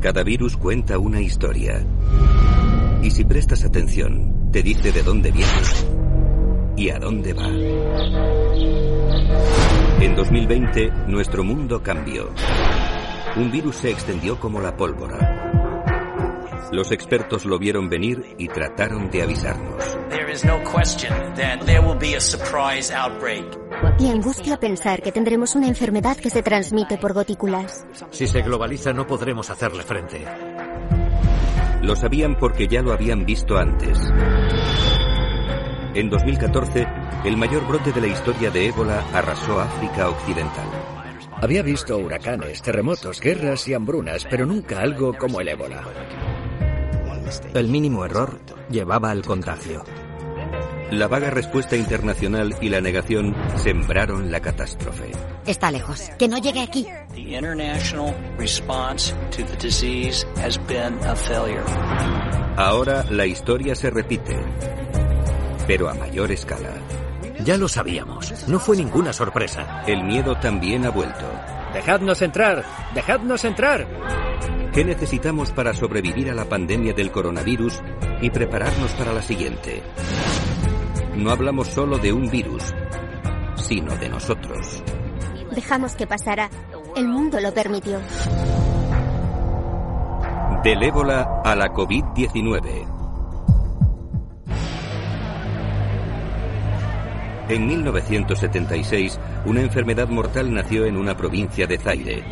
Cada virus cuenta una historia. Y si prestas atención, te dice de dónde viene y a dónde va. En 2020, nuestro mundo cambió. Un virus se extendió como la pólvora. Los expertos lo vieron venir y trataron de avisarnos. Y angustia pensar que tendremos una enfermedad que se transmite por gotículas. Si se globaliza, no podremos hacerle frente. Lo sabían porque ya lo habían visto antes. En 2014, el mayor brote de la historia de ébola arrasó África Occidental. Había visto huracanes, terremotos, guerras y hambrunas, pero nunca algo como el ébola. El mínimo error llevaba al contagio. La vaga respuesta internacional y la negación sembraron la catástrofe. Está lejos. Que no llegue aquí. Ahora la historia se repite, pero a mayor escala. Ya lo sabíamos. No fue ninguna sorpresa. El miedo también ha vuelto. ¡Dejadnos entrar! ¡Dejadnos entrar! ¿Qué necesitamos para sobrevivir a la pandemia del coronavirus y prepararnos para la siguiente? No hablamos solo de un virus, sino de nosotros. Dejamos que pasara. El mundo lo permitió. Del ébola a la COVID-19. En 1976, una enfermedad mortal nació en una provincia de Zaire.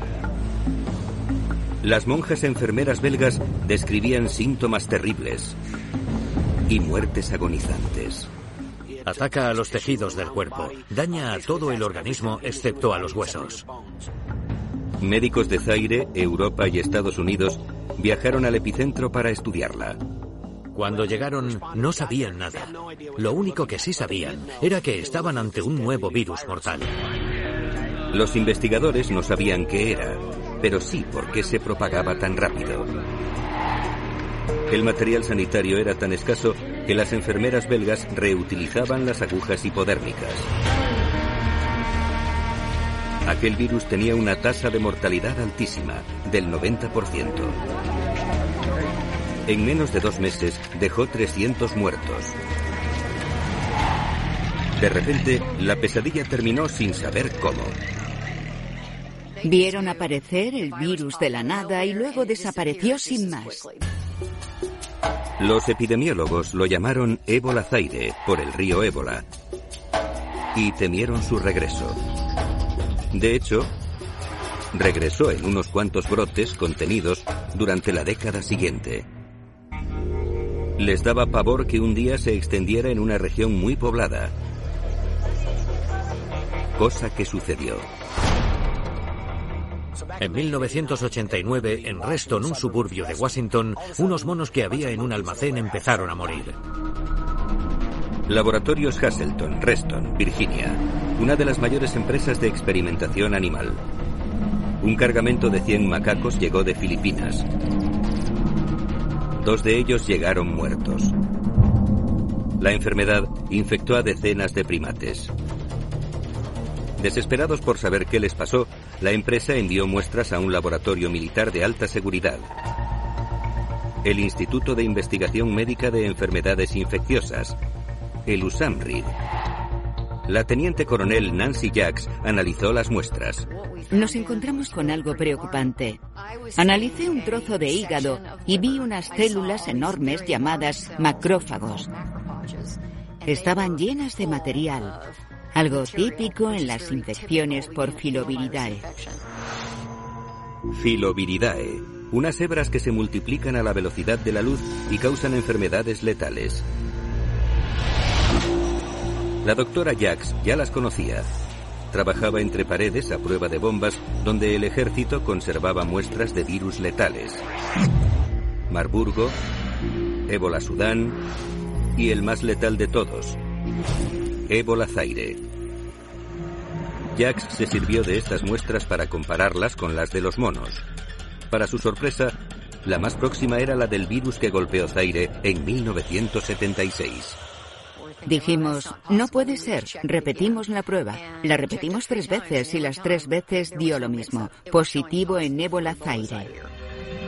Las monjas enfermeras belgas describían síntomas terribles y muertes agonizantes. Ataca a los tejidos del cuerpo, daña a todo el organismo excepto a los huesos. Médicos de Zaire, Europa y Estados Unidos viajaron al epicentro para estudiarla. Cuando llegaron, no sabían nada. Lo único que sí sabían era que estaban ante un nuevo virus mortal. Los investigadores no sabían qué era, pero sí por qué se propagaba tan rápido. El material sanitario era tan escaso que las enfermeras belgas reutilizaban las agujas hipodérmicas. Aquel virus tenía una tasa de mortalidad altísima, del 90%. En menos de 2 meses dejó 300 muertos. De repente, la pesadilla terminó sin saber cómo. Vieron aparecer el virus de la nada y luego desapareció sin más. Los epidemiólogos lo llamaron ébola Zaire por el río Ébola y temieron su regreso. De hecho, regresó en unos cuantos brotes contenidos durante la década siguiente. Les daba pavor que un día se extendiera en una región muy poblada, cosa que sucedió. En 1989, en Reston, un suburbio de Washington, unos monos que había en un almacén empezaron a morir. Laboratorios Hasselton, Reston, Virginia, una de las mayores empresas de experimentación animal. Un cargamento de 100 macacos llegó de Filipinas. 2 de ellos llegaron muertos. La enfermedad infectó a decenas de primates. Desesperados por saber qué les pasó, la empresa envió muestras a un laboratorio militar de alta seguridad, el Instituto de Investigación Médica de Enfermedades Infecciosas, el USAMRIID. La teniente coronel Nancy Jacks analizó las muestras. Nos encontramos con algo preocupante. Analicé un trozo de hígado y vi unas células enormes llamadas macrófagos. Estaban llenas de material, algo típico en las infecciones por Filoviridae. Filoviridae, unas hebras que se multiplican a la velocidad de la luz y causan enfermedades letales. La doctora Jacks ya las conocía. Trabajaba entre paredes a prueba de bombas donde el ejército conservaba muestras de virus letales. Marburgo, ébola Sudán y el más letal de todos, ébola Zaire. Jacks se sirvió de estas muestras para compararlas con las de los monos. Para su sorpresa, la más próxima era la del virus que golpeó Zaire en 1976. Dijimos, no puede ser, repetimos la prueba. La repetimos 3 veces y las 3 veces dio lo mismo, positivo en ébola Zaire.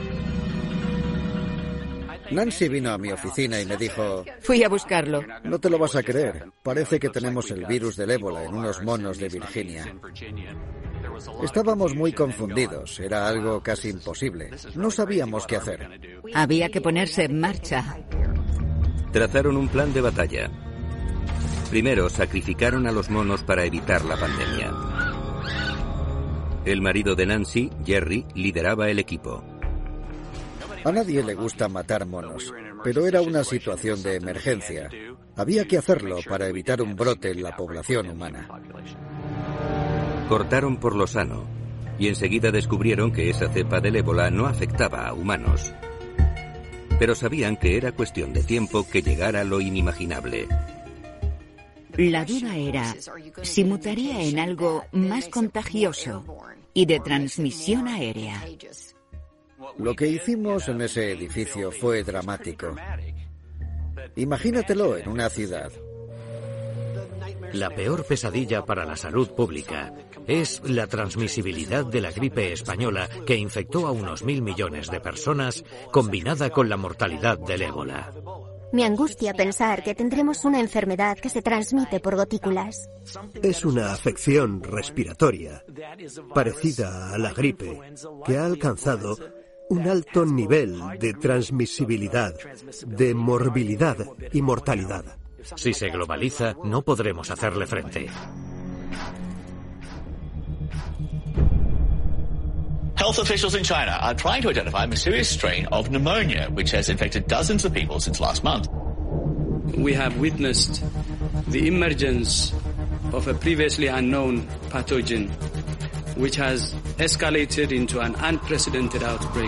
Nancy vino a mi oficina y me dijo: Fui a buscarlo. No te lo vas a creer. Parece que tenemos el virus del ébola en unos monos de Virginia. Estábamos muy confundidos. Era algo casi imposible. No sabíamos qué hacer. Había que ponerse en marcha. Trazaron un plan de batalla. Primero, sacrificaron a los monos para evitar la pandemia. El marido de Nancy, Jerry, lideraba el equipo. A nadie le gusta matar monos, pero era una situación de emergencia. Había que hacerlo para evitar un brote en la población humana. Cortaron por lo sano y enseguida descubrieron que esa cepa del ébola no afectaba a humanos. Pero sabían que era cuestión de tiempo que llegara lo inimaginable. La duda era si mutaría en algo más contagioso y de transmisión aérea. Lo que hicimos en ese edificio fue dramático. Imagínatelo en una ciudad. La peor pesadilla para la salud pública es la transmisibilidad de la gripe española que infectó a unos 1.000 millones de personas, combinada con la mortalidad del ébola. Me angustia pensar que tendremos una enfermedad que se transmite por gotículas. Es una afección respiratoria, parecida a la gripe, que ha alcanzado un alto nivel de transmisibilidad, de morbilidad y mortalidad. Si se globaliza, no podremos hacerle frente. Health officials in China are trying to identify a mysterious strain of pneumonia, which has infected dozens of people since last month. We have witnessed the emergence of a previously unknown pathogen, which has escalated into an unprecedented outbreak.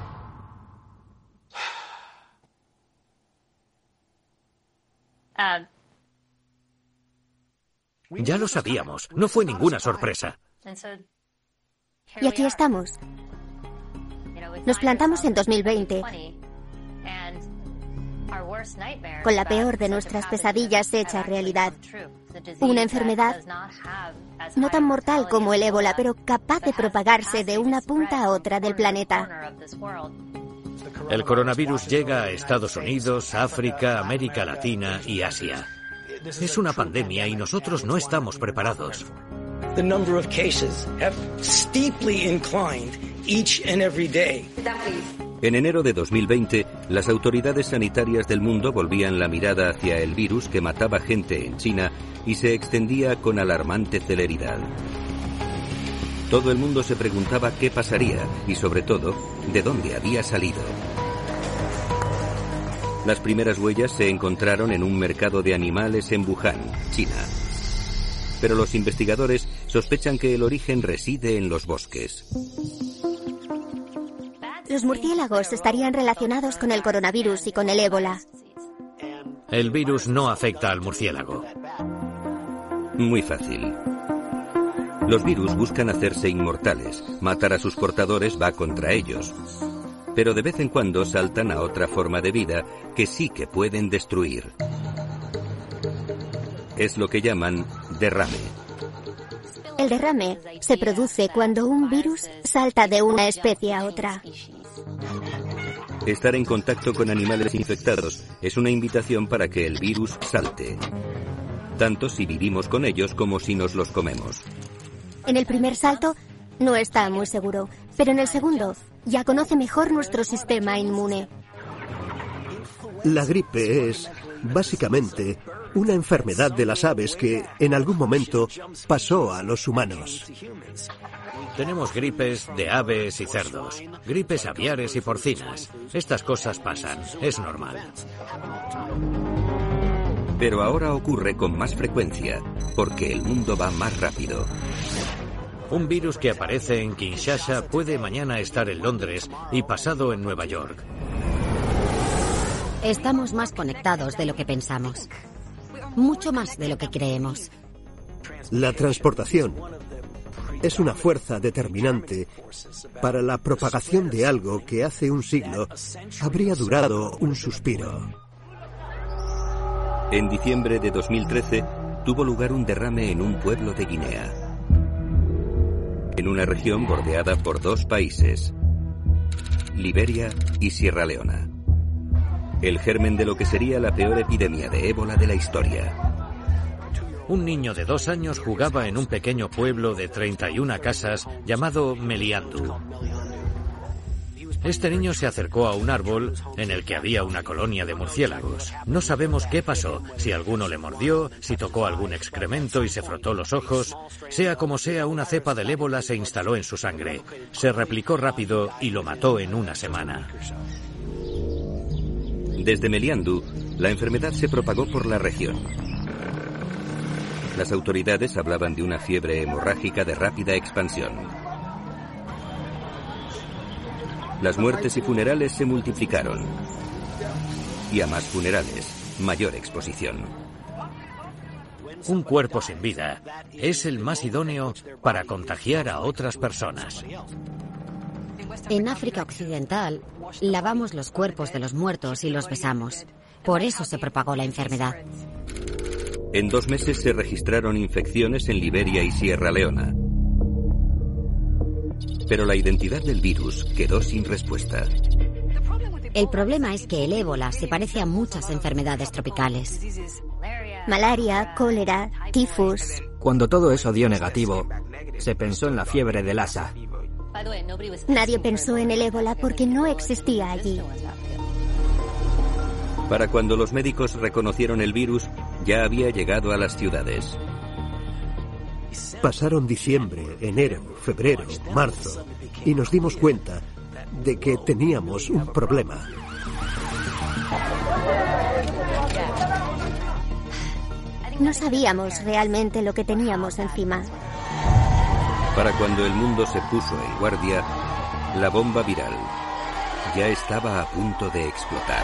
Ya lo sabíamos, no fue ninguna sorpresa. Y aquí estamos. Nos plantamos en 2020. Con la peor de nuestras pesadillas hecha realidad. Una enfermedad no tan mortal como el ébola, pero capaz de propagarse de una punta a otra del planeta. El coronavirus llega a Estados Unidos, África, América Latina y Asia. Es una pandemia y nosotros no estamos preparados. The number of cases have steeply inclined each and every day. En enero de 2020, las autoridades sanitarias del mundo volvían la mirada hacia el virus que mataba gente en China y se extendía con alarmante celeridad. Todo el mundo se preguntaba qué pasaría y, sobre todo, de dónde había salido. Las primeras huellas se encontraron en un mercado de animales en Wuhan, China. Pero los investigadores sospechan que el origen reside en los bosques. Los murciélagos estarían relacionados con el coronavirus y con el ébola. El virus no afecta al murciélago. Muy fácil. Los virus buscan hacerse inmortales. Matar a sus portadores va contra ellos. Pero de vez en cuando saltan a otra forma de vida que sí que pueden destruir. Es lo que llaman derrame. El derrame se produce cuando un virus salta de una especie a otra. Estar en contacto con animales infectados es una invitación para que el virus salte. Tanto si vivimos con ellos como si nos los comemos. En el primer salto no está muy seguro, pero en el segundo ya conoce mejor nuestro sistema inmune. La gripe es, básicamente, una enfermedad de las aves que, en algún momento, pasó a los humanos. Tenemos gripes de aves y cerdos, gripes aviares y porcinas. Estas cosas pasan, es normal. Pero ahora ocurre con más frecuencia, porque el mundo va más rápido. Un virus que aparece en Kinshasa puede mañana estar en Londres y pasado en Nueva York. Estamos más conectados de lo que pensamos. Mucho más de lo que creemos. La transportación es una fuerza determinante para la propagación de algo que hace un siglo habría durado un suspiro. En diciembre de 2013 tuvo lugar un derrame en un pueblo de Guinea, en una región bordeada por dos países, Liberia y Sierra Leona. el germen de lo que sería la peor epidemia de ébola de la historia. Un niño de 2 años jugaba en un pequeño pueblo de 31 casas llamado Meliandou. Este niño se acercó a un árbol en el que había una colonia de murciélagos. No sabemos qué pasó, si alguno le mordió, si tocó algún excremento y se frotó los ojos. Sea como sea, una cepa del ébola se instaló en su sangre. Se replicó rápido y lo mató en una semana. Desde Meliandou, la enfermedad se propagó por la región. Las autoridades hablaban de una fiebre hemorrágica de rápida expansión. Las muertes y funerales se multiplicaron. Y a más funerales, mayor exposición. Un cuerpo sin vida es el más idóneo para contagiar a otras personas. En África Occidental, lavamos los cuerpos de los muertos y los besamos. Por eso se propagó la enfermedad. En 2 meses se registraron infecciones en Liberia y Sierra Leona. Pero la identidad del virus quedó sin respuesta. El problema es que el ébola se parece a muchas enfermedades tropicales. Malaria, cólera, tifus. Cuando todo eso dio negativo, se pensó en la fiebre de Lassa. Nadie pensó en el ébola porque no existía allí. Para cuando los médicos reconocieron el virus, ya había llegado a las ciudades. Pasaron diciembre, enero, febrero, marzo, y nos dimos cuenta de que teníamos un problema. No sabíamos realmente lo que teníamos encima. Para cuando el mundo se puso en guardia, la bomba viral ya estaba a punto de explotar.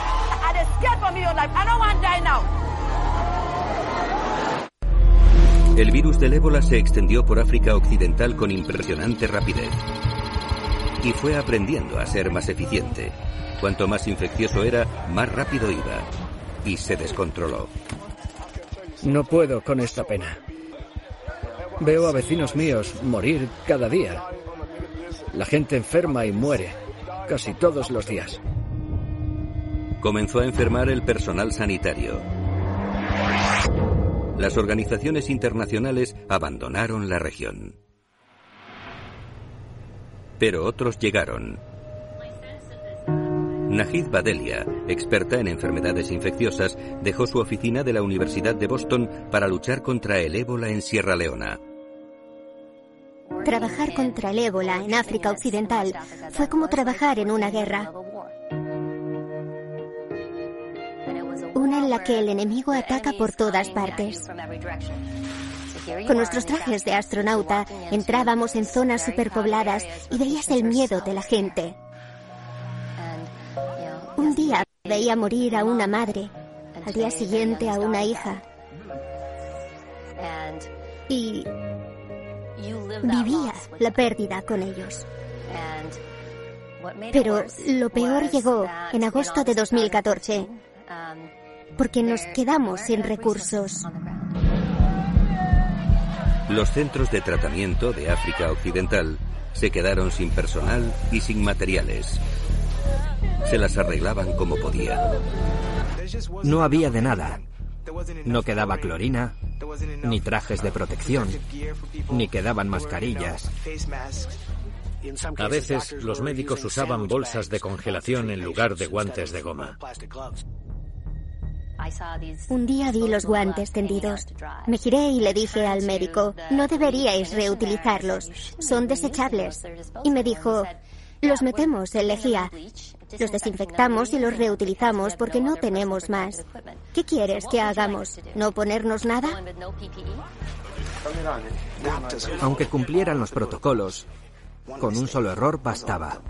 El virus del ébola se extendió por África Occidental con impresionante rapidez. Y fue aprendiendo a ser más eficiente. Cuanto más infeccioso era, más rápido iba. Y se descontroló. No puedo con esta pena. Veo a vecinos míos morir cada día. La gente enferma y muere, casi todos los días. Comenzó a enfermar el personal sanitario. Las organizaciones internacionales abandonaron la región. Pero otros llegaron. Nahid Badelia, experta en enfermedades infecciosas, dejó su oficina de la Universidad de Boston para luchar contra el ébola en Sierra Leona. Trabajar contra el ébola en África Occidental fue como trabajar en una guerra. Una en la que el enemigo ataca por todas partes. Con nuestros trajes de astronauta entrábamos en zonas superpobladas y veías el miedo de la gente. Un día veía morir a una madre, al día siguiente a una hija. Y vivía la pérdida con ellos. Pero lo peor llegó en agosto de 2014, porque nos quedamos sin recursos. Los centros de tratamiento de África Occidental se quedaron sin personal y sin materiales. Se las arreglaban como podían. No había de nada. No quedaba clorina, ni trajes de protección, ni quedaban mascarillas. A veces los médicos usaban bolsas de congelación en lugar de guantes de goma. Un día vi los guantes tendidos. Me giré y le dije al médico, no deberíais reutilizarlos, son desechables. Y me dijo, los metemos en lejía, los desinfectamos y los reutilizamos porque no tenemos más. ¿Qué quieres que hagamos? ¿No ponernos nada? Aunque cumplieran los protocolos, con un solo error bastaba.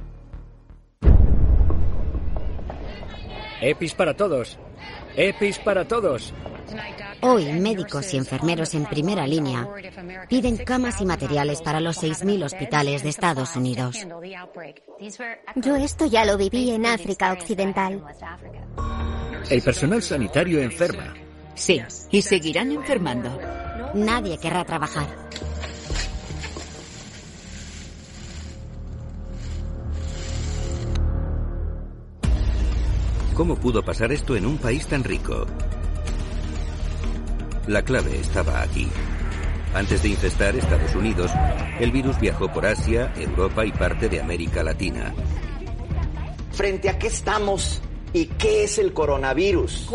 EPIs para todos. EPIs para todos. Hoy, médicos y enfermeros en primera línea piden camas y materiales para los 6.000 hospitales de Estados Unidos. Yo esto ya lo viví en África Occidental. El personal sanitario enferma. Sí, y seguirán enfermando. Nadie querrá trabajar. ¿Cómo pudo pasar esto en un país tan rico? La clave estaba aquí. Antes de infestar Estados Unidos, el virus viajó por Asia, Europa y parte de América Latina. ¿Frente a qué estamos? ¿Y qué es el coronavirus?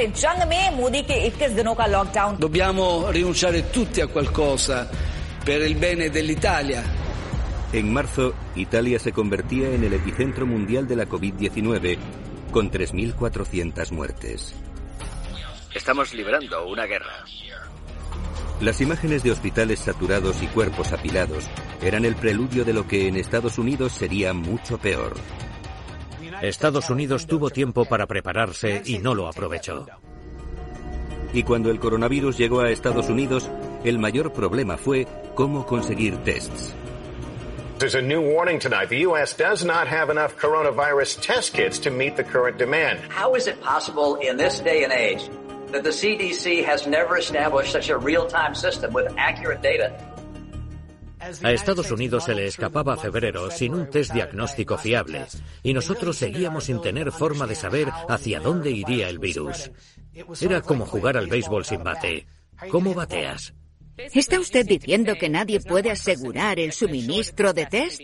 Dobbiamo rinunciare tutti a qualcosa per il bene dell'Italia. En marzo, Italia se convertía en el epicentro mundial de la COVID-19, con 3.400 muertes. Estamos librando una guerra. Las imágenes de hospitales saturados y cuerpos apilados eran el preludio de lo que en Estados Unidos sería mucho peor. Estados Unidos tuvo tiempo para prepararse y no lo aprovechó. Y cuando el coronavirus llegó a Estados Unidos, el mayor problema fue cómo conseguir tests. There's a new warning tonight. The U.S. does not have enough coronavirus test kits to meet the current demand. How is it possible in this day and age that the CDC has never established such a real-time system with accurate data? A Estados Unidos se le escapaba febrero sin un test diagnóstico fiable y nosotros seguíamos sin tener forma de saber hacia dónde iría el virus. Era como jugar al béisbol sin bate. ¿Cómo bateas? ¿Está usted diciendo que nadie puede asegurar el suministro de test?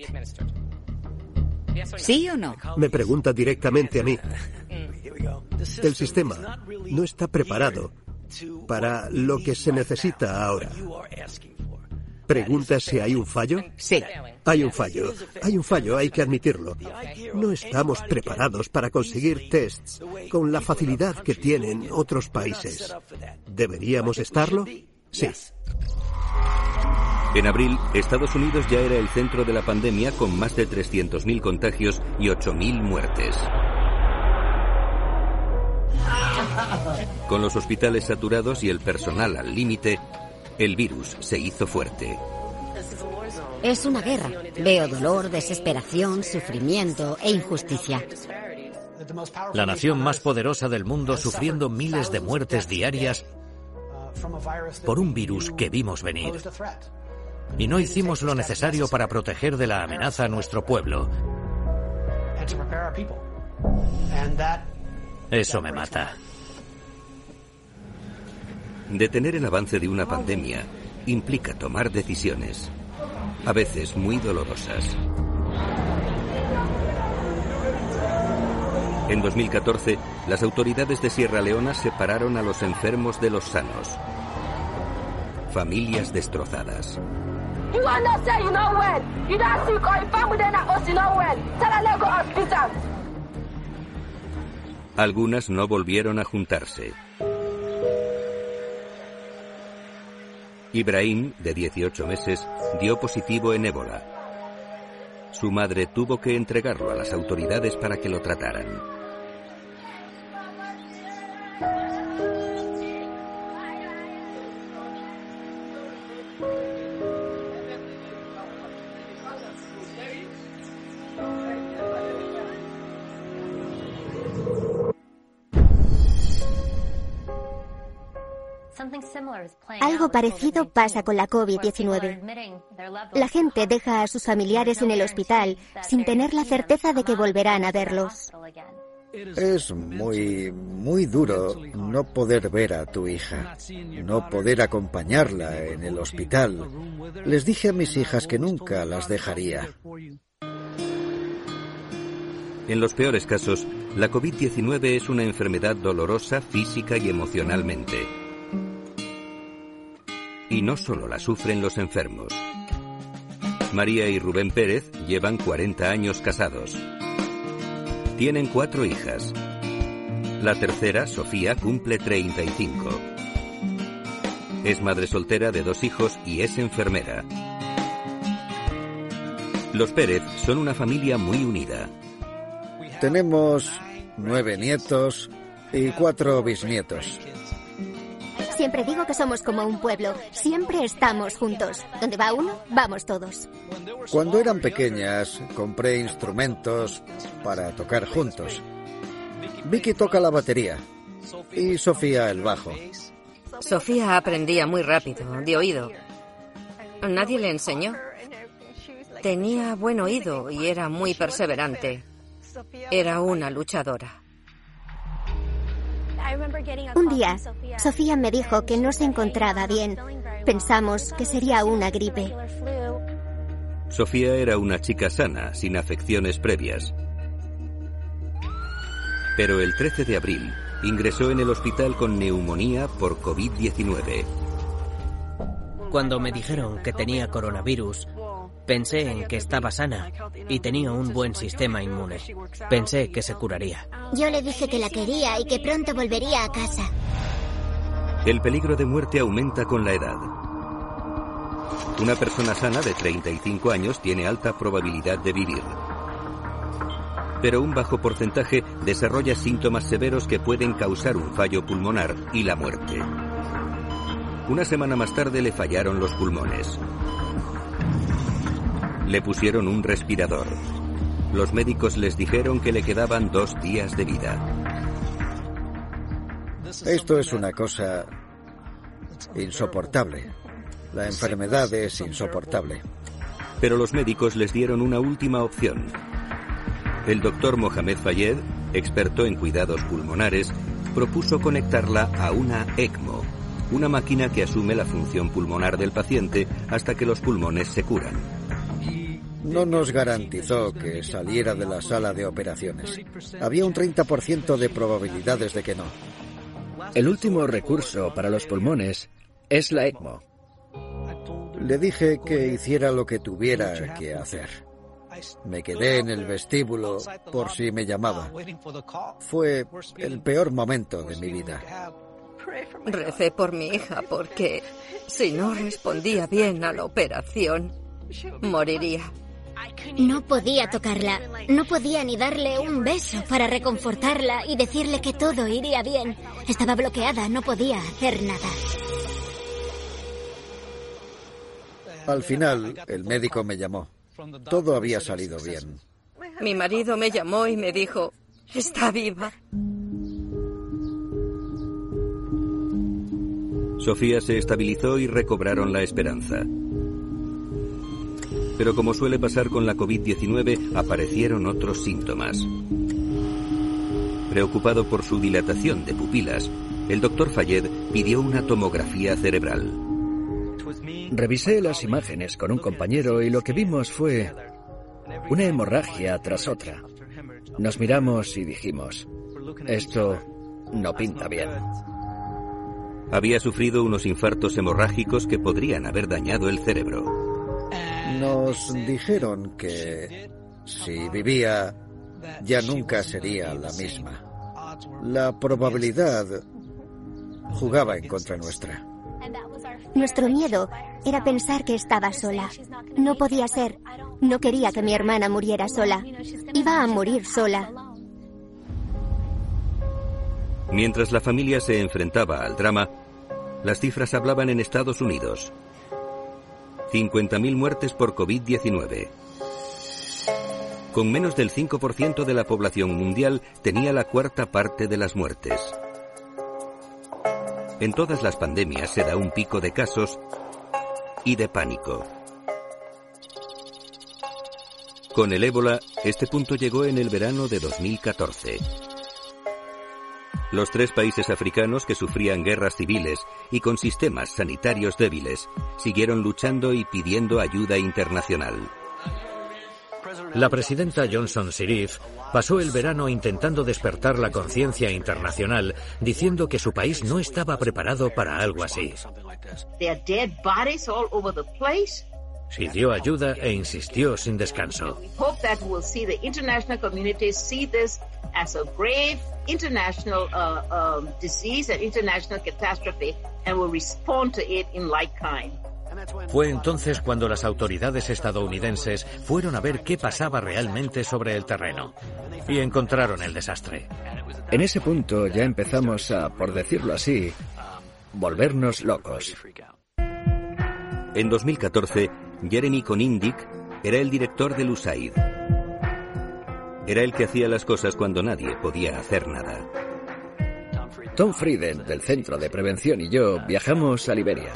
¿Sí o no? Me pregunta directamente a mí. El sistema no está preparado para lo que se necesita ahora. ¿Pregunta si hay un fallo? Sí. Hay un fallo. Hay un fallo, hay que admitirlo. No estamos preparados para conseguir tests con la facilidad que tienen otros países. ¿Deberíamos estarlo? Sí. En abril, Estados Unidos ya era el centro de la pandemia con más de 300.000 contagios y 8.000 muertes. Con los hospitales saturados y el personal al límite, el virus se hizo fuerte. Es una guerra. Veo dolor, desesperación, sufrimiento e injusticia. La nación más poderosa del mundo sufriendo miles de muertes diarias por un virus que vimos venir. Y no hicimos lo necesario para proteger de la amenaza a nuestro pueblo. Eso me mata. Detener el avance de una pandemia implica tomar decisiones, a veces muy dolorosas. En 2014, las autoridades de Sierra Leona separaron a los enfermos de los sanos. Familias destrozadas. Algunas no volvieron a juntarse. Ibrahim, de 18 meses, dio positivo en ébola. Su madre tuvo que entregarlo a las autoridades para que lo trataran. Algo parecido pasa con la COVID-19. La gente deja a sus familiares en el hospital sin tener la certeza de que volverán a verlos. Es muy duro no poder ver a tu hija, no poder acompañarla en el hospital. Les dije a mis hijas que nunca las dejaría. En los peores casos, la COVID-19 es una enfermedad dolorosa física y emocionalmente. Y no solo la sufren los enfermos. María y Rubén Pérez llevan 40 años casados. Tienen 4 hijas. La tercera, Sofía, cumple 35. Es madre soltera de 2 hijos y es enfermera. Los Pérez son una familia muy unida. Tenemos 9 nietos y 4 bisnietos. Siempre digo que somos como un pueblo. Siempre estamos juntos. Donde va uno, vamos todos. Cuando eran pequeñas, compré instrumentos para tocar juntos. Vicky toca la batería y Sofía el bajo. Sofía aprendía muy rápido, de oído. Nadie le enseñó. Tenía buen oído y era muy perseverante. Era una luchadora. Un día, Sofía me dijo que no se encontraba bien. Pensamos que sería una gripe. Sofía era una chica sana, sin afecciones previas. Pero el 13 de abril ingresó en el hospital con neumonía por COVID-19. Cuando me dijeron que tenía coronavirus, pensé en que estaba sana y tenía un buen sistema inmune. Pensé que se curaría. Yo le dije que la quería y que pronto volvería a casa. El peligro de muerte aumenta con la edad. Una persona sana de 35 años tiene alta probabilidad de vivir. Pero un bajo porcentaje desarrolla síntomas severos que pueden causar un fallo pulmonar y la muerte. Una semana más tarde le fallaron los pulmones. Le pusieron un respirador. Los médicos les dijeron que le quedaban 2 días de vida. Esto es una cosa insoportable. La enfermedad es insoportable. Pero los médicos les dieron una última opción. El doctor Mohamed Fayed, experto en cuidados pulmonares, propuso conectarla a una ECMO, una máquina que asume la función pulmonar del paciente hasta que los pulmones se curan. No nos garantizó que saliera de la sala de operaciones. Había un 30% de probabilidades de que no. El último recurso para los pulmones es la ECMO. Le dije que hiciera lo que tuviera que hacer. Me quedé en el vestíbulo por si me llamaba. Fue el peor momento de mi vida. Recé por mi hija porque si no respondía bien a la operación, moriría. No podía tocarla, no podía ni darle un beso para reconfortarla y decirle que todo iría bien. Estaba bloqueada, no podía hacer nada. Al final, el médico me llamó. Todo había salido bien. Mi marido me llamó y me dijo, está viva. Sofía se estabilizó y recobraron la esperanza. Pero como suele pasar con la COVID-19, aparecieron otros síntomas. Preocupado por su dilatación de pupilas, el doctor Fayed pidió una tomografía cerebral. Revisé las imágenes con un compañero y lo que vimos fue una hemorragia tras otra. Nos miramos y dijimos, esto no pinta bien. Había sufrido unos infartos hemorrágicos que podrían haber dañado el cerebro. Nos dijeron que si vivía, ya nunca sería la misma. La probabilidad jugaba en contra nuestra. Nuestro miedo era pensar que estaba sola. No podía ser. No quería que mi hermana muriera sola. Iba a morir sola. Mientras la familia se enfrentaba al drama, las cifras hablaban en Estados Unidos. 50.000 muertes por COVID-19. Con menos del 5% de la población mundial tenía la cuarta parte de las muertes. En todas las pandemias se da un pico de casos y de pánico. Con el ébola, este punto llegó en el verano de 2014. Los 3 países africanos que sufrían guerras civiles y con sistemas sanitarios débiles siguieron luchando y pidiendo ayuda internacional. La presidenta Johnson Sirleaf pasó el verano intentando despertar la conciencia internacional, diciendo que su país no estaba preparado para algo así. Pidió ayuda e insistió sin descanso. Fue entonces cuando las autoridades estadounidenses fueron a ver qué pasaba realmente sobre el terreno y encontraron el desastre. En ese punto ya empezamos a, por decirlo así, volvernos locos. En 2014, Jeremy Konindick era el director del USAID. Era el que hacía las cosas cuando nadie podía hacer nada. Tom Frieden, del Centro de Prevención, y yo viajamos a Liberia.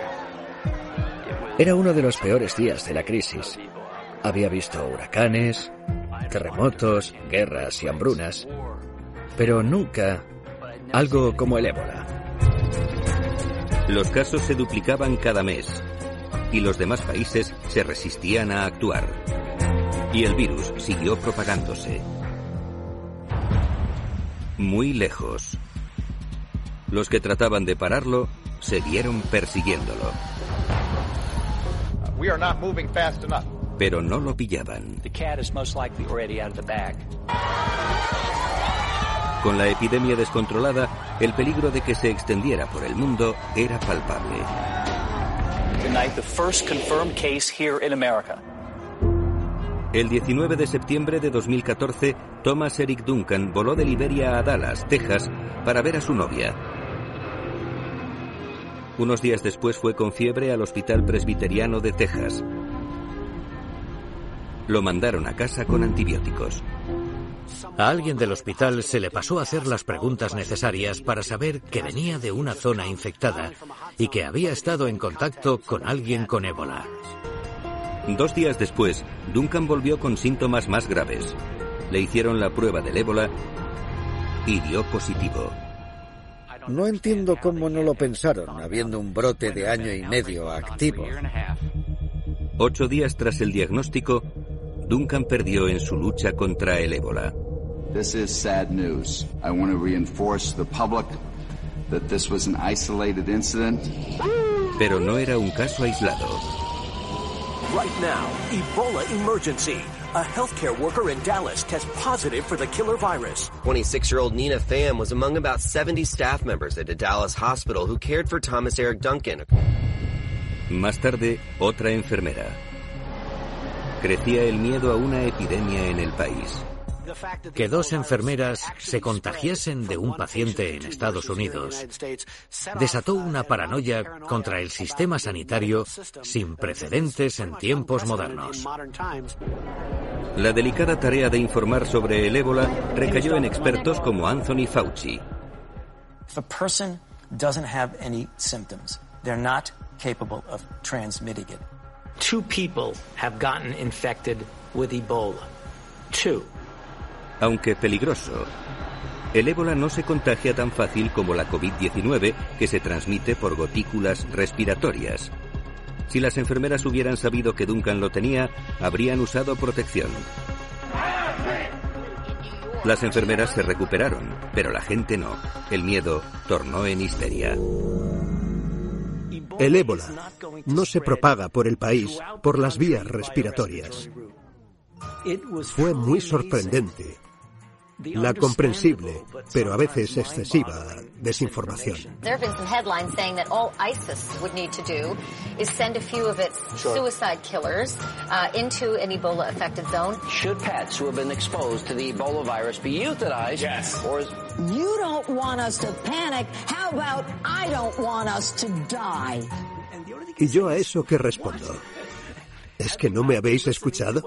Era uno de los peores días de la crisis. Había visto huracanes, terremotos, guerras y hambrunas, pero nunca algo como el ébola. Los casos se duplicaban cada mes y los demás países se resistían a actuar. Y el virus siguió propagándose. Muy lejos. Los que trataban de pararlo se vieron persiguiéndolo. Pero no lo pillaban. Con la epidemia descontrolada, el peligro de que se extendiera por el mundo era palpable. El 19 de septiembre de 2014, Thomas Eric Duncan voló de Liberia a Dallas, Texas, para ver a su novia. Unos días después fue con fiebre al Hospital Presbiteriano de Texas. Lo mandaron a casa con antibióticos. A alguien del hospital se le pasó a hacer las preguntas necesarias para saber que venía de una zona infectada y que había estado en contacto con alguien con ébola. 2 días después, Duncan volvió con síntomas más graves. Le hicieron la prueba del ébola y dio positivo. No entiendo cómo no lo pensaron, habiendo un brote de 1 año y medio activo. 8 días tras el diagnóstico, Duncan perdió en su lucha contra el ébola. This is sad news. I want to reinforce the public that this was an isolated incident. Pero no era un caso aislado. Right now, Ebola emergency. A healthcare worker in Dallas tests positive for the killer virus. 26-year-old Nina Pham was among about 70 staff members at a Dallas hospital who cared for Thomas Eric Duncan. Más tarde, otra enfermera. Crecía el miedo a una epidemia en el país. Que 2 enfermeras se contagiasen de un paciente en Estados Unidos desató una paranoia contra el sistema sanitario sin precedentes en tiempos modernos. La delicada tarea de informar sobre el ébola recayó en expertos como Anthony Fauci. If a person doesn't have any symptoms, they're not capable of transmitting it. 2 people have gotten infected with Ebola. 2. Aunque peligroso, el ébola no se contagia tan fácil como la COVID-19, que se transmite por gotículas respiratorias. Si las enfermeras hubieran sabido que Duncan lo tenía, habrían usado protección. Las enfermeras se recuperaron, pero la gente no. El miedo tornó en histeria. El ébola no se propaga por el país por las vías respiratorias. Fue muy sorprendente. La comprensible, pero a veces excesiva, desinformación. There have been some headlines saying that all ISIS would need to do is send a few of its suicide killers into an Ebola-affected zone. Should pets who have been exposed to the Ebola virus be euthanized? Yes. Or is... You don't want us to panic. How about I don't want us to die? ¿Y yo a eso qué respondo? ¿Es que no me habéis escuchado?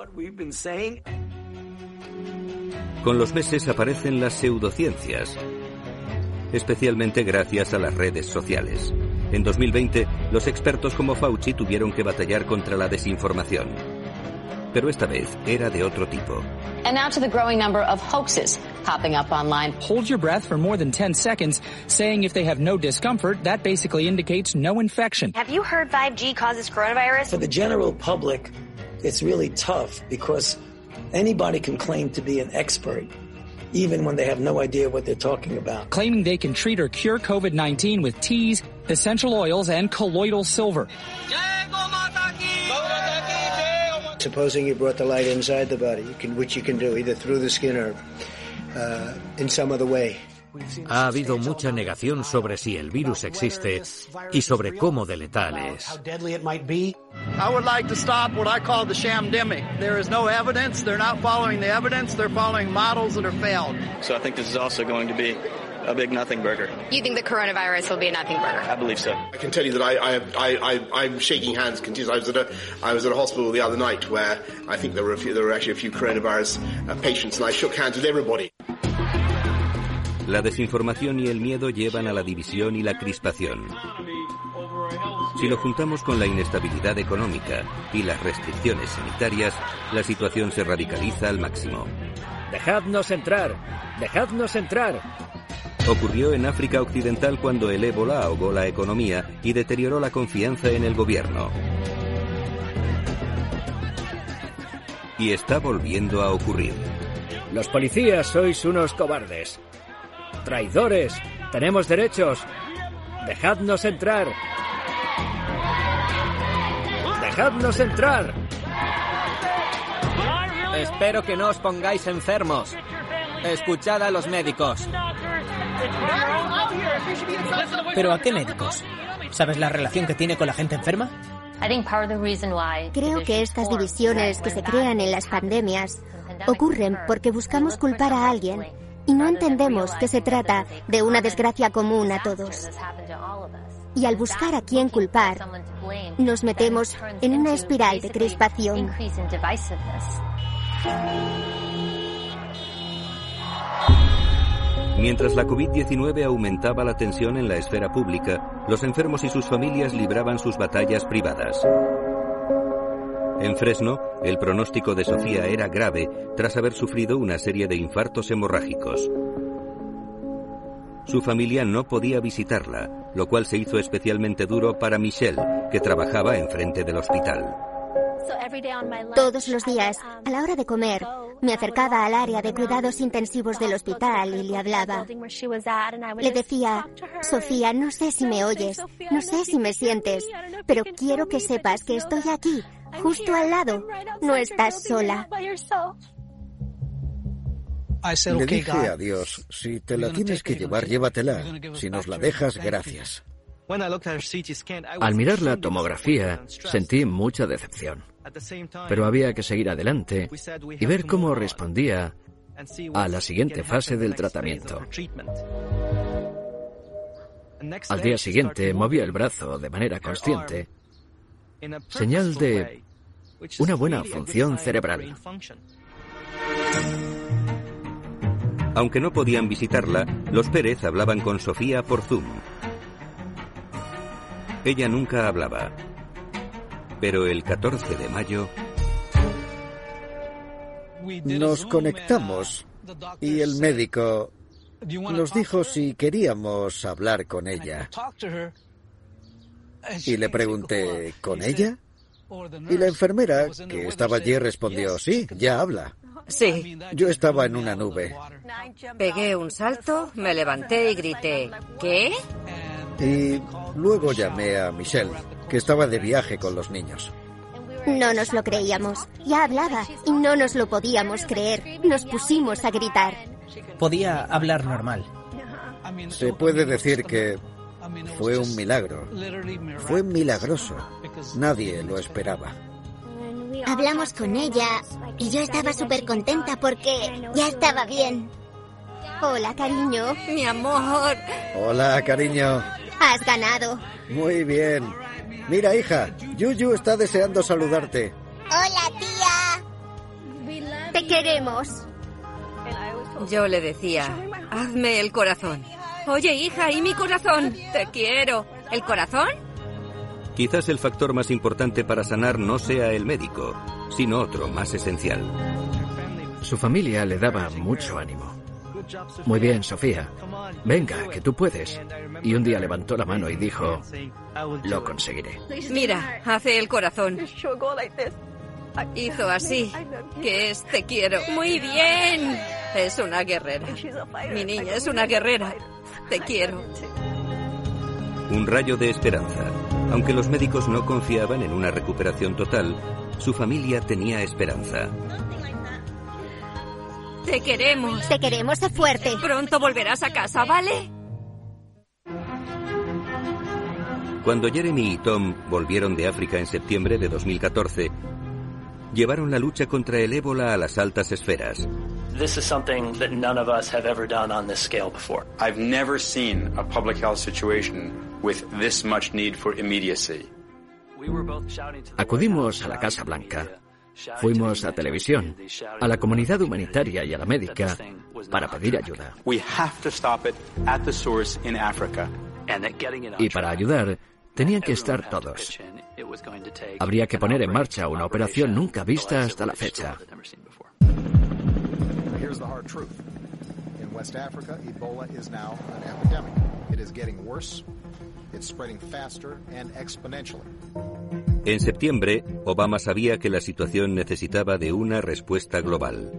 Con los meses aparecen las pseudociencias, especialmente gracias a las redes sociales. En 2020, los expertos como Fauci tuvieron que batallar contra la desinformación. Pero esta vez era de otro tipo. And now to the growing number of hoaxes popping up online. Hold your breath for more than 10 seconds, saying if they have no discomfort, that basically indicates no infection. Have you heard 5G causes coronavirus? For the general public, it's really tough because anybody can claim to be an expert, even when they have no idea what they're talking about. Claiming they can treat or cure COVID-19 with teas, essential oils, and colloidal silver. Supposing you brought the light inside the body, which you can do either through the skin or in some other way. Ha habido mucha negación sobre si el virus existe y sobre cómo de letal es. I would like to stop what I call the shamdemic. There is no evidence. They're not following the evidence. They're following models that are failed. So I think this is also going to be a big nothing burger. You think the coronavirus will be a nothing burger? I believe so. I can tell you that I'm shaking hands continuously. I was at a hospital the other night where I think there were actually a few coronavirus patients, and I shook hands with everybody. La desinformación y el miedo llevan a la división y la crispación. Si lo juntamos con la inestabilidad económica y las restricciones sanitarias, la situación se radicaliza al máximo. ¡Dejadnos entrar! ¡Dejadnos entrar! Ocurrió en África Occidental cuando el ébola ahogó la economía y deterioró la confianza en el gobierno. Y está volviendo a ocurrir. Los policías sois unos cobardes. Traidores. Tenemos derechos. Dejadnos entrar. ¡Dejadnos entrar! Espero que no os pongáis enfermos. Escuchad a los médicos. ¿Pero a qué médicos? ¿Sabes la relación que tiene con la gente enferma? Creo que estas divisiones que se crean en las pandemias ocurren porque buscamos culpar a alguien y no entendemos que se trata de una desgracia común a todos. Y al buscar a quién culpar, nos metemos en una espiral de crispación. Mientras la COVID-19 aumentaba la tensión en la esfera pública, los enfermos y sus familias libraban sus batallas privadas. En Fresno, el pronóstico de Sofía era grave tras haber sufrido una serie de infartos hemorrágicos. Su familia no podía visitarla, lo cual se hizo especialmente duro para Michelle, que trabajaba enfrente del hospital. Todos los días, a la hora de comer, me acercaba al área de cuidados intensivos del hospital y le hablaba. Le decía, Sofía, no sé si me oyes, no sé si me sientes, pero quiero que sepas que estoy aquí, justo al lado. No estás sola. Le dije a Dios, si te la tienes que llevar, llévatela. Si nos la dejas, gracias. Al mirar la tomografía, sentí mucha decepción. Pero había que seguir adelante y ver cómo respondía a la siguiente fase del tratamiento. Al día siguiente movía el brazo de manera consciente, señal de una buena función cerebral. Aunque no podían visitarla, los Pérez hablaban con Sofía por Zoom. Ella nunca hablaba. Pero el 14 de mayo... Nos conectamos y el médico nos dijo si queríamos hablar con ella. Y le pregunté, ¿con ella? Y la enfermera, que estaba allí, respondió, sí, ya habla. Sí. Yo estaba en una nube. Pegué un salto, me levanté y grité, ¿qué? Y luego llamé a Michelle, que estaba de viaje con los niños. No nos lo creíamos. Ya hablaba y no nos lo podíamos creer. Nos pusimos a gritar. Podía hablar normal. Se puede decir que fue un milagro. Fue milagroso. Nadie lo esperaba. Hablamos con ella y yo estaba súper contenta porque ya estaba bien. Hola, cariño. Mi amor. Hola, cariño. Has ganado. Muy bien. Mira, hija, Yuyu está deseando saludarte. Hola, tía. Te queremos. Yo le decía, hazme el corazón. Oye, hija, ¿y mi corazón? Te quiero. ¿El corazón? Quizás el factor más importante para sanar no sea el médico, sino otro más esencial. Su familia le daba mucho ánimo. Muy bien, Sofía. Venga, que tú puedes. Y un día levantó la mano y dijo, lo conseguiré. Mira, hace el corazón. Hizo así, que es te quiero. Muy bien. Es una guerrera. Mi niña es una guerrera. Te quiero. Un rayo de esperanza. Aunque los médicos no confiaban en una recuperación total, su familia tenía esperanza. Te queremos. Te queremos, sé fuerte. Pronto volverás a casa, ¿vale? Cuando Jeremy y Tom volvieron de África en septiembre de 2014, llevaron la lucha contra el ébola a las altas esferas. This is something that none of us have ever done on this scale before. I've never seen a public health situation with this much need for immediacy. Acudimos a la Casa Blanca. Fuimos a televisión, a la comunidad humanitaria y a la médica para pedir ayuda. We have to stop it at the source in Africa. Y para ayudar, tenían que estar todos. Habría que poner en marcha una operación nunca vista hasta la fecha. West Africa, Ebola is now an epidemic. It is getting worse. It's spreading faster and exponentially. En septiembre, Obama sabía que la situación necesitaba de una respuesta global.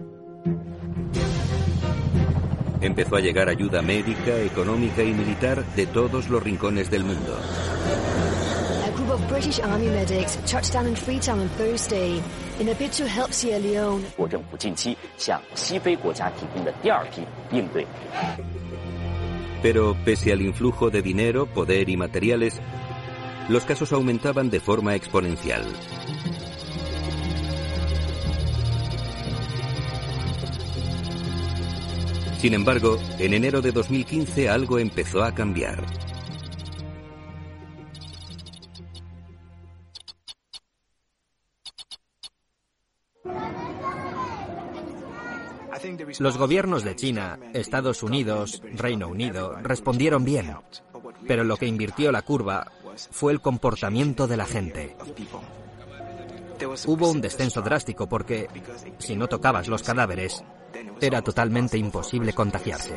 Empezó a llegar ayuda médica, económica y militar de todos los rincones del mundo. A group of British Army medics touched down in Freetown on Thursday in a bid to help Sierra Leone. Pero pese al influjo de dinero, poder y materiales, los casos aumentaban de forma exponencial. Sin embargo, en enero de 2015 algo empezó a cambiar. Los gobiernos de China, Estados Unidos, Reino Unido respondieron bien, pero lo que invirtió la curva fue el comportamiento de la gente. Hubo un descenso drástico porque, si no tocabas los cadáveres, era totalmente imposible contagiarse.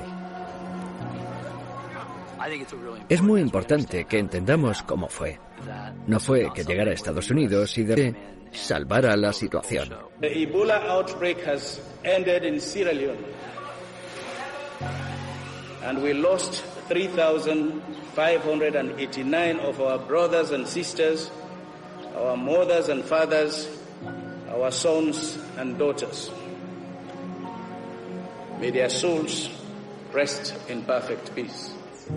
Es muy importante que entendamos cómo fue. No fue que llegara a Estados Unidos y de salvara la situación. The Ebola outbreak has ended in Sierra Leone. And we lost 3,589 of our brothers and sisters, our mothers and fathers, our sons and daughters. May their souls rest in perfect peace.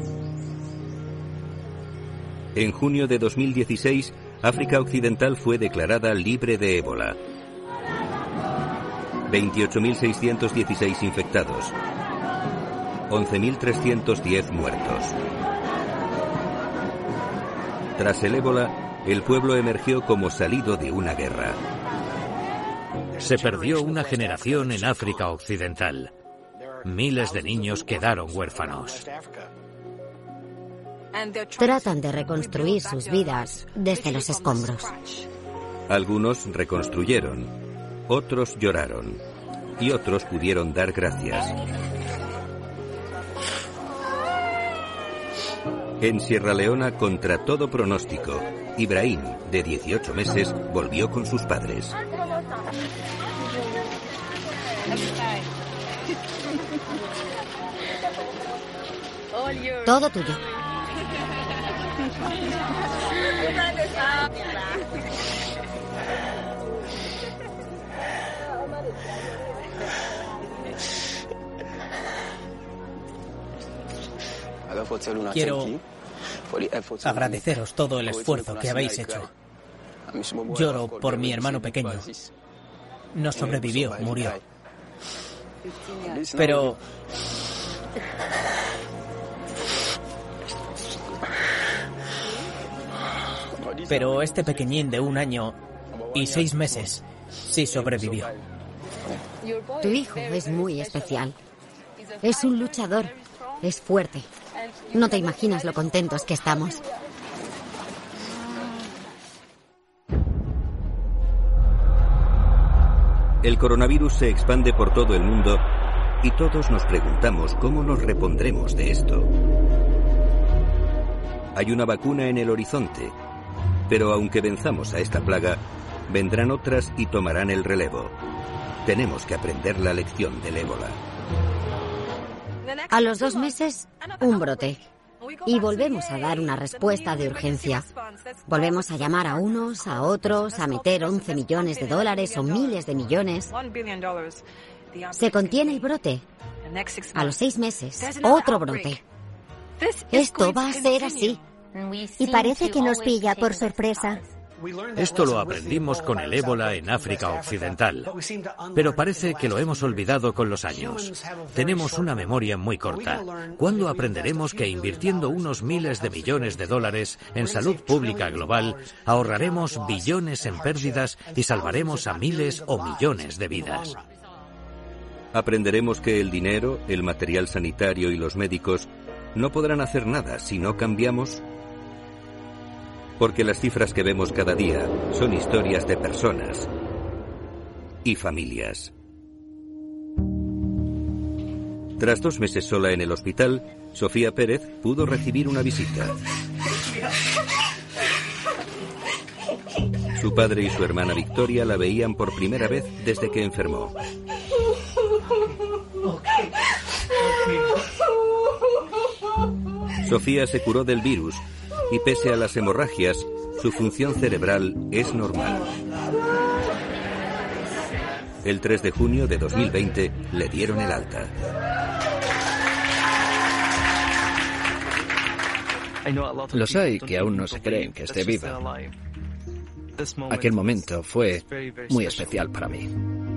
En junio de 2016, África Occidental fue declarada libre de ébola. 28.616 infectados. 11.310 muertos. Tras el ébola, el pueblo emergió como salido de una guerra. Se perdió una generación en África Occidental. Miles de niños quedaron huérfanos. Tratan de reconstruir sus vidas desde los escombros. Algunos reconstruyeron, otros lloraron y otros pudieron dar gracias. En Sierra Leona, contra todo pronóstico, Ibrahim, de 18 meses, volvió con sus padres. Todo tuyo. Quiero agradeceros todo el esfuerzo que habéis hecho. Lloro por mi hermano pequeño. No sobrevivió, murió. Pero este pequeñín de 1 año y 6 meses sí sobrevivió. Tu hijo es muy especial. Es un luchador. Es fuerte. No te imaginas lo contentos que estamos. El coronavirus se expande por todo el mundo y todos nos preguntamos cómo nos repondremos de esto. Hay una vacuna en el horizonte, pero aunque venzamos a esta plaga, vendrán otras y tomarán el relevo. Tenemos que aprender la lección del ébola. A los 2 meses, un brote. Y volvemos a dar una respuesta de urgencia. Volvemos a llamar a unos, a otros, a meter $11 millones o miles de millones. Se contiene el brote. A los 6 meses, otro brote. Esto va a ser así. Y parece que nos pilla por sorpresa. Esto lo aprendimos con el ébola en África Occidental, pero parece que lo hemos olvidado con los años. Tenemos una memoria muy corta. ¿Cuándo aprenderemos que invirtiendo unos miles de millones de dólares en salud pública global, ahorraremos billones en pérdidas y salvaremos a miles o millones de vidas? Aprenderemos que el dinero, el material sanitario y los médicos no podrán hacer nada si no cambiamos. Porque las cifras que vemos cada día son historias de personas y familias. Tras 2 meses sola en el hospital, Sofía Pérez pudo recibir una visita. Su padre y su hermana Victoria la veían por primera vez desde que enfermó. Sofía se curó del virus y pese a las hemorragias, su función cerebral es normal. El 3 de junio de 2020 le dieron el alta. Los hay que aún no se creen que esté viva. Aquel momento fue muy especial para mí.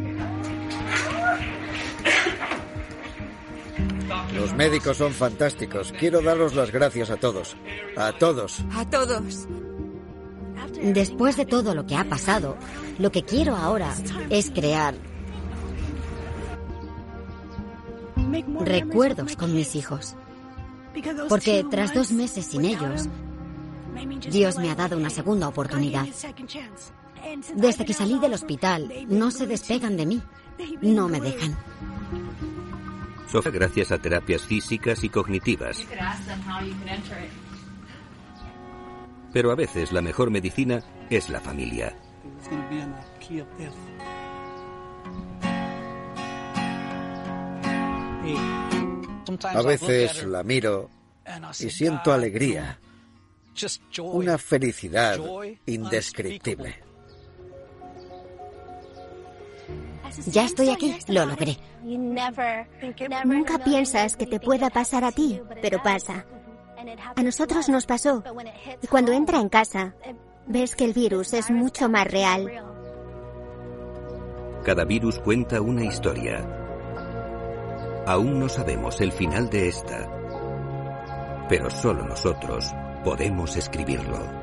Los médicos son fantásticos. Quiero daros las gracias a todos. A todos. A todos. Después de todo lo que ha pasado, lo que quiero ahora es crear recuerdos con mis hijos. Porque tras 2 meses sin ellos, Dios me ha dado una segunda oportunidad. Desde que salí del hospital, no se despegan de mí. No me dejan. Sofía, gracias a terapias físicas y cognitivas. Pero a veces la mejor medicina es la familia. A veces la miro y siento alegría, una felicidad indescriptible. Ya estoy aquí, lo logré. Nunca piensas que te pueda pasar a ti, pero pasa. A nosotros nos pasó. Y cuando entra en casa, ves que el virus es mucho más real. Cada virus cuenta una historia. Aún no sabemos el final de esta, pero solo nosotros podemos escribirlo.